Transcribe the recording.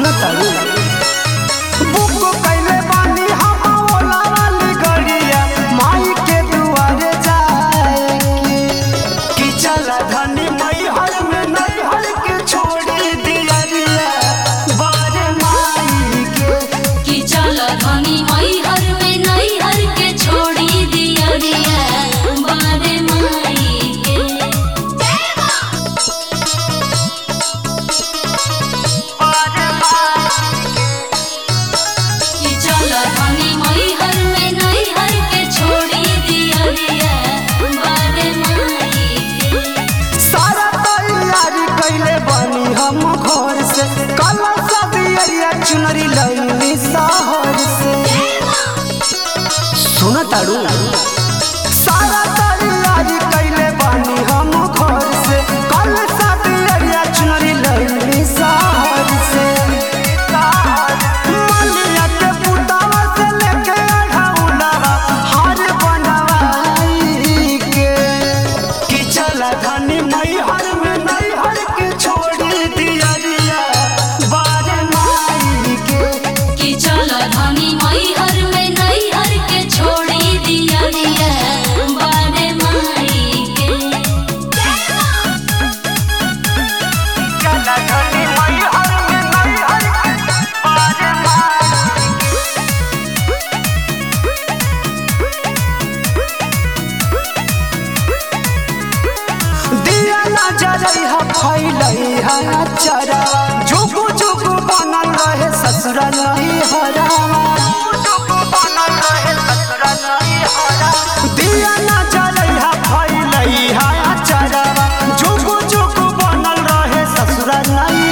सुनतारू book कैले बानी हम ओला वाली गड़िया माई के दुआरे जाए कि चला धनी मैहर में नैहर के छोड़ी दिया रिया बारे माई के कि चला धनी मैहर में नैहर के छोड़ी दिया रिया बारे माई के कि चला धनी मैहर में नैहर के छोड़ी दिया रिया बारे माई के सारा तैयारी कैले बानी हम घर से कल सबियरिया चुनरी लईनी शहर से सुनतारू सारा तैयारी कैले बानी हम घर से कल सबियरिया चुनरी लईनी शहर से मलिया के पुतावा से लेके अढ़ौलावा हार बनवाई के कि चला धनी मैहर में नैहर के छोड़ी दिया रिया बारे माई के कि चला धनी मैहर में नैहर के छोड़ी दिया रिया बारे माई के चला धनी मैहर में नैहर के बारे माई दिया नजरई हा फैलई हा चरा जुगु जुगु बनल रहे ससुर नहीं हरावा दिया नजरई हा फैलई हा चरा जुगु जुगु बनल रहे ससुर नहीं